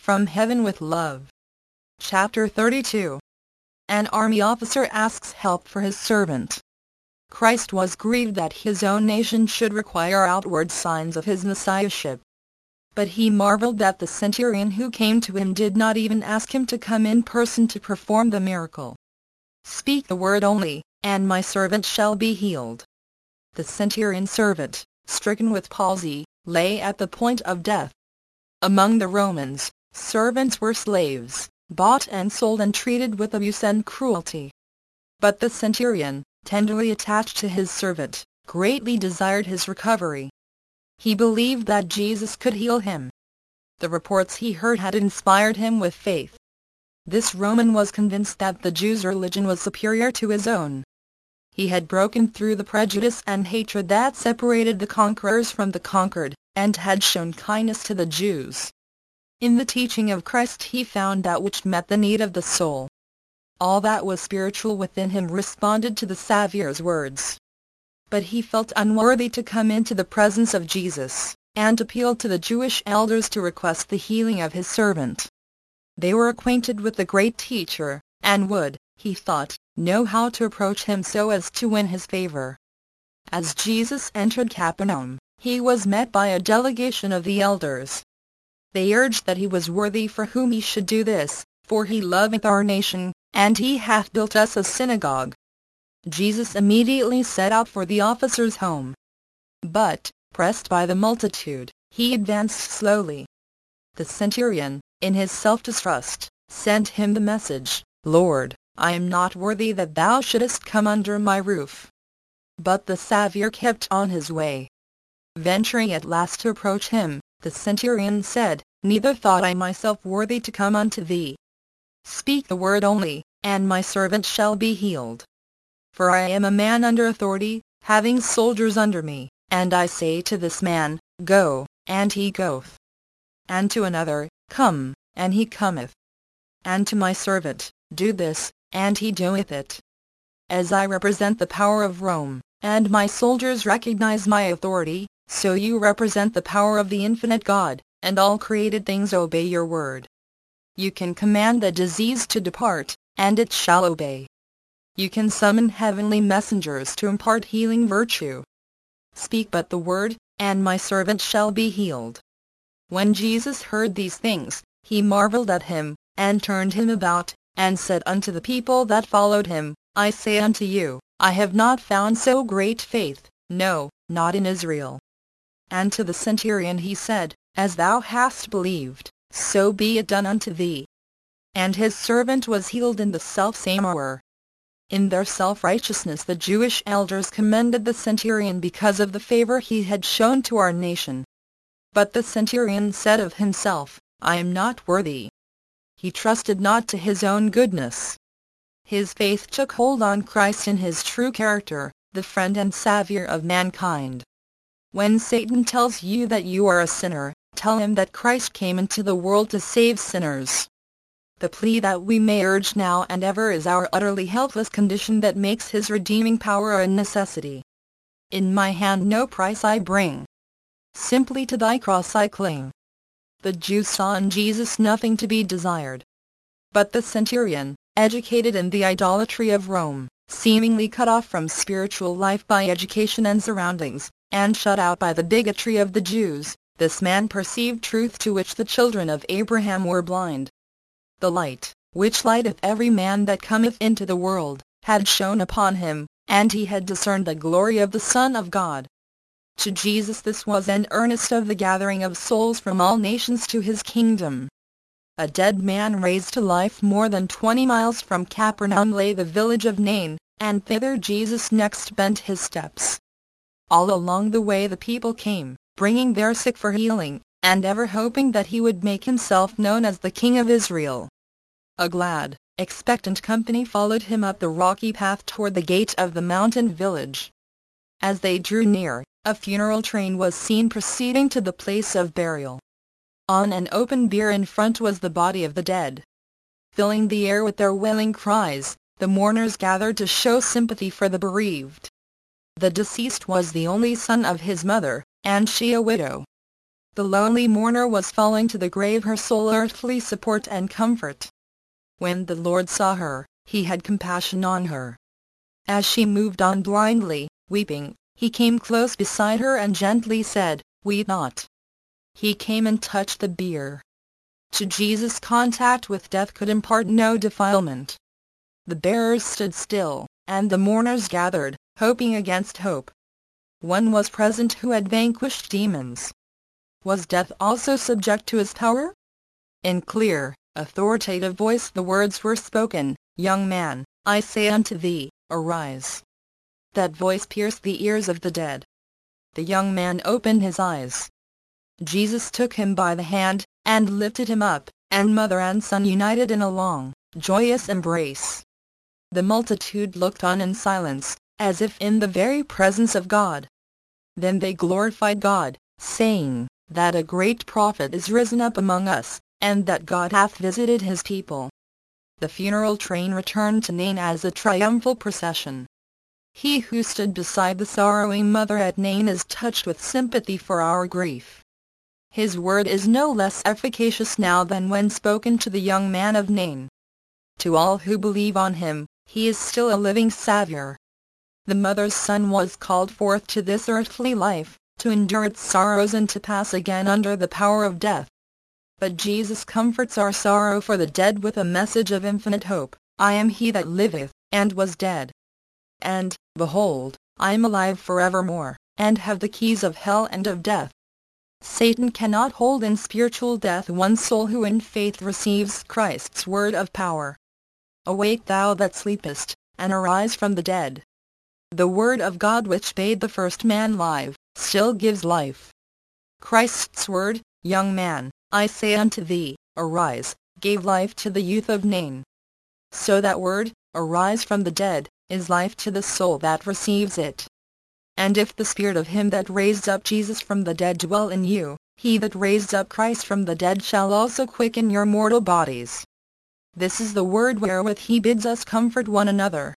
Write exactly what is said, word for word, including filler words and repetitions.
From Heaven with Love. Chapter thirty-two. An army officer asks help for his servant. Christ was grieved that his own nation should require outward signs of his messiahship. But he marveled that the centurion who came to him did not even ask him to come in person to perform the miracle. "Speak the word only, and my servant shall be healed." The centurion's servant, stricken with palsy, lay at the point of death. Among the Romans, servants were slaves, bought and sold and treated with abuse and cruelty. But the centurion, tenderly attached to his servant, greatly desired his recovery. He believed that Jesus could heal him. The reports he heard had inspired him with faith. This Roman was convinced that the Jews' religion was superior to his own. He had broken through the prejudice and hatred that separated the conquerors from the conquered, and had shown kindness to the Jews. In the teaching of Christ he found that which met the need of the soul. All that was spiritual within him responded to the Saviour's words. But he felt unworthy to come into the presence of Jesus, and appealed to the Jewish elders to request the healing of his servant. They were acquainted with the great teacher, and would, he thought, know how to approach him so as to win his favor. As Jesus entered Capernaum, he was met by a delegation of the elders. They urged that he was worthy for whom he should do this, for he loveth our nation, and he hath built us a synagogue. Jesus immediately set out for the officer's home. But, pressed by the multitude, he advanced slowly. The centurion, in his self-distrust, sent him the message, "Lord, I am not worthy that thou shouldest come under my roof." But the Saviour kept on his way. Venturing at last to approach him, the centurion said, "Neither thought I myself worthy to come unto thee. Speak the word only, and my servant shall be healed. For I am a man under authority, having soldiers under me, and I say to this man, Go, and he goeth. And to another, Come, and he cometh. And to my servant, Do this, and he doeth it. As I represent the power of Rome, and my soldiers recognize my authority, so you represent the power of the infinite God, and all created things obey your word. You can command the disease to depart, and it shall obey. You can summon heavenly messengers to impart healing virtue. Speak but the word, and my servant shall be healed." When Jesus heard these things, he marveled at him, and turned him about, and said unto the people that followed him, "I say unto you, I have not found so great faith, no, not in Israel." And to the centurion he said, "As thou hast believed, so be it done unto thee." And his servant was healed in the selfsame hour. In their self-righteousness the Jewish elders commended the centurion because of the favor he had shown to our nation. But the centurion said of himself, "I am not worthy." He trusted not to his own goodness. His faith took hold on Christ in his true character, the friend and Saviour of mankind. When Satan tells you that you are a sinner, tell him that Christ came into the world to save sinners. The plea that we may urge now and ever is our utterly helpless condition that makes his redeeming power a necessity. "In my hand no price I bring. Simply to thy cross I cling." The Jews saw in Jesus nothing to be desired. But the centurion, educated in the idolatry of Rome, seemingly cut off from spiritual life by education and surroundings, and shut out by the bigotry of the Jews, this man perceived truth to which the children of Abraham were blind. The light, which lighteth every man that cometh into the world, had shone upon him, and he had discerned the glory of the Son of God. To Jesus this was an earnest of the gathering of souls from all nations to his kingdom. A dead man raised to life more than twenty miles from Capernaum lay the village of Nain, and thither Jesus next bent his steps. All along the way the people came, bringing their sick for healing, and ever hoping that he would make himself known as the King of Israel. A glad, expectant company followed him up the rocky path toward the gate of the mountain village. As they drew near, a funeral train was seen proceeding to the place of burial. On an open bier in front was the body of the dead. Filling the air with their wailing cries, the mourners gathered to show sympathy for the bereaved. The deceased was the only son of his mother, and she a widow. The lonely mourner was falling to the grave, her sole earthly support and comfort. When the Lord saw her, he had compassion on her. As she moved on blindly, weeping, he came close beside her and gently said, "Weep not." He came and touched the bier. To Jesus, contact with death could impart no defilement. The bearers stood still, and the mourners gathered, hoping against hope. One was present who had vanquished demons. Was death also subject to his power? In clear, authoritative voice the words were spoken, "Young man, I say unto thee, arise." That voice pierced the ears of the dead. The young man opened his eyes. Jesus took him by the hand, and lifted him up, and mother and son united in a long, joyous embrace. The multitude looked on in silence, as if in the very presence of God. Then they glorified God, saying, that a great prophet is risen up among us, and that God hath visited his people. The funeral train returned to Nain as a triumphal procession. He who stood beside the sorrowing mother at Nain is touched with sympathy for our grief. His word is no less efficacious now than when spoken to the young man of Nain. To all who believe on him, he is still a living Savior. The mother's son was called forth to this earthly life, to endure its sorrows and to pass again under the power of death. But Jesus comforts our sorrow for the dead with a message of infinite hope, "I am he that liveth, and was dead. And, behold, I am alive forevermore, and have the keys of hell and of death." Satan cannot hold in spiritual death one soul who in faith receives Christ's word of power. "Awake thou that sleepest, and arise from the dead." The word of God which bade the first man live, still gives life. Christ's word, "Young man, I say unto thee, arise," gave life to the youth of Nain. So that word, "arise from the dead," is life to the soul that receives it. And if the Spirit of him that raised up Jesus from the dead dwell in you, he that raised up Christ from the dead shall also quicken your mortal bodies. This is the word wherewith he bids us comfort one another.